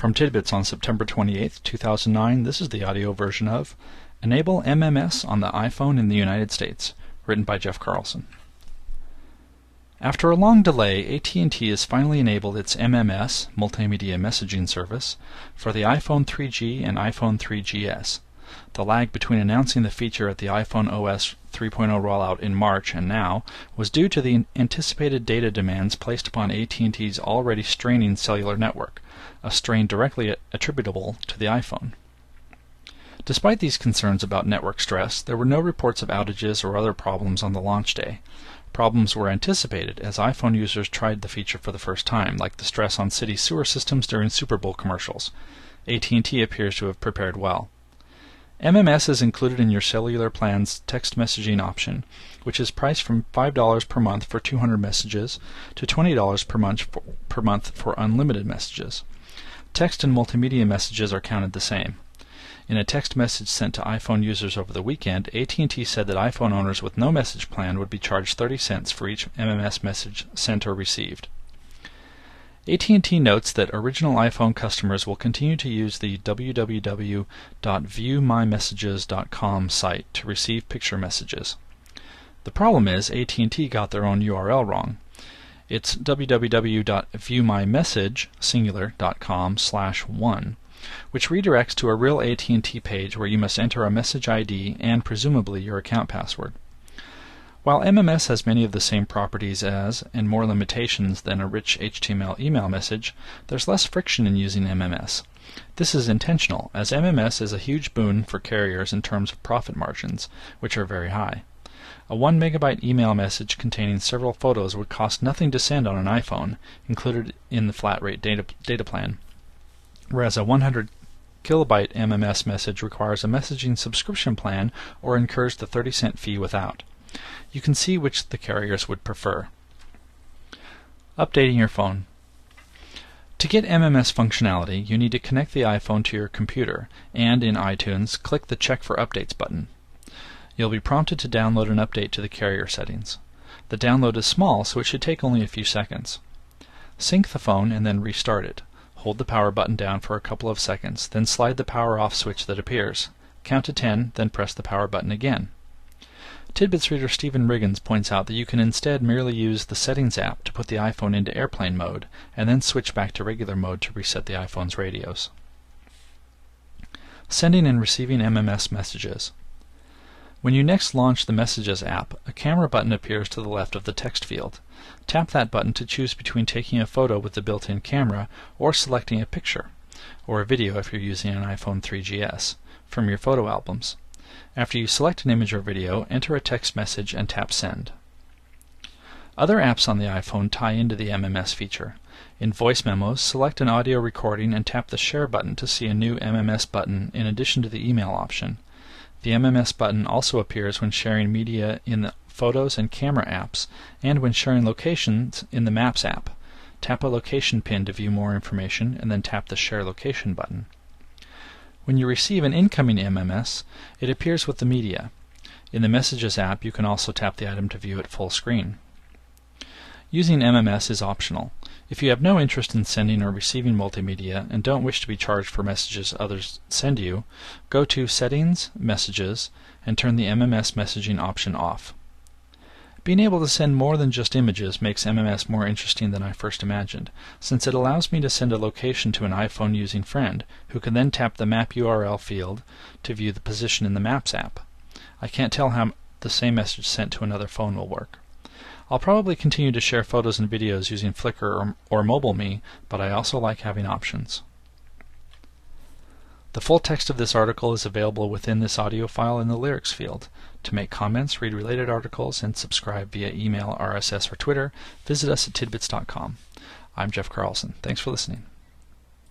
From Tidbits on September 28, 2009, this is the audio version of Enable MMS on the iPhone in the United States, written by Jeff Carlson. After a long delay, AT&T has finally enabled its MMS, Multimedia Messaging Service, for the iPhone 3G and iPhone 3GS. The lag between announcing the feature at the iPhone OS 3.0 rollout in March and now was due to the anticipated data demands placed upon AT&T's already straining cellular network, a strain directly attributable to the iPhone. Despite these concerns about network stress, there were no reports of outages or other problems on the launch day. Problems were anticipated as iPhone users tried the feature for the first time, like the stress on city sewer systems during Super Bowl commercials. AT&T appears to have prepared well. MMS is included in your cellular plan's text messaging option, which is priced from $5 per month for 200 messages to $20 per month for unlimited messages. Text and multimedia messages are counted the same. In a text message sent to iPhone users over the weekend, AT&T said that iPhone owners with no message plan would be charged 30 cents for each MMS message sent or received. AT&T notes that original iPhone customers will continue to use the www.viewmymessages.com site to receive picture messages. The problem is AT&T got their own URL wrong. It's www.viewmymessage.com/1, which redirects to a real AT&T page where you must enter a message ID and presumably your account password. While MMS has many of the same properties as, and more limitations than a rich HTML email message, there's less friction in using MMS. This is intentional, as MMS is a huge boon for carriers in terms of profit margins, which are very high. A 1 megabyte email message containing several photos would cost nothing to send on an iPhone, included in the flat rate data plan, whereas a 100 kilobyte MMS message requires a messaging subscription plan or incurs the 30-cent fee without. You can see which the carriers would prefer. Updating your phone. To get MMS functionality, you need to connect the iPhone to your computer, and in iTunes, click the Check for Updates button. You'll be prompted to download an update to the carrier settings. The download is small, so it should take only a few seconds. Sync the phone and then restart it. Hold the power button down for a couple of seconds, then slide the power off switch that appears. Count to 10, then press the power button again. Tidbits reader Stephen Riggins points out that you can instead merely use the Settings app to put the iPhone into airplane mode, and then switch back to regular mode to reset the iPhone's radios. Sending and receiving MMS messages. When you next launch the Messages app, a camera button appears to the left of the text field. Tap that button to choose between taking a photo with the built-in camera or selecting a picture, or a video if you're using an iPhone 3GS, from your photo albums. After you select an image or video, enter a text message and tap Send. Other apps on the iPhone tie into the MMS feature. In Voice Memos, select an audio recording and tap the Share button to see a new MMS button in addition to the email option. The MMS button also appears when sharing media in the Photos and Camera apps, and when sharing locations in the Maps app. Tap a location pin to view more information, and then tap the Share Location button. When you receive an incoming MMS, it appears with the media. In the Messages app, you can also tap the item to view it full screen. Using MMS is optional. If you have no interest in sending or receiving multimedia and don't wish to be charged for messages others send you, go to Settings, Messages, and turn the MMS messaging option off. Being able to send more than just images makes MMS more interesting than I first imagined, since it allows me to send a location to an iPhone using friend, who can then tap the Map URL field to view the position in the Maps app. I can't tell how the same message sent to another phone will work. I'll probably continue to share photos and videos using Flickr or MobileMe, but I also like having options. The full text of this article is available within this audio file in the lyrics field. To make comments, read related articles, and subscribe via email, RSS, or Twitter, visit us at tidbits.com. I'm Jeff Carlson. Thanks for listening.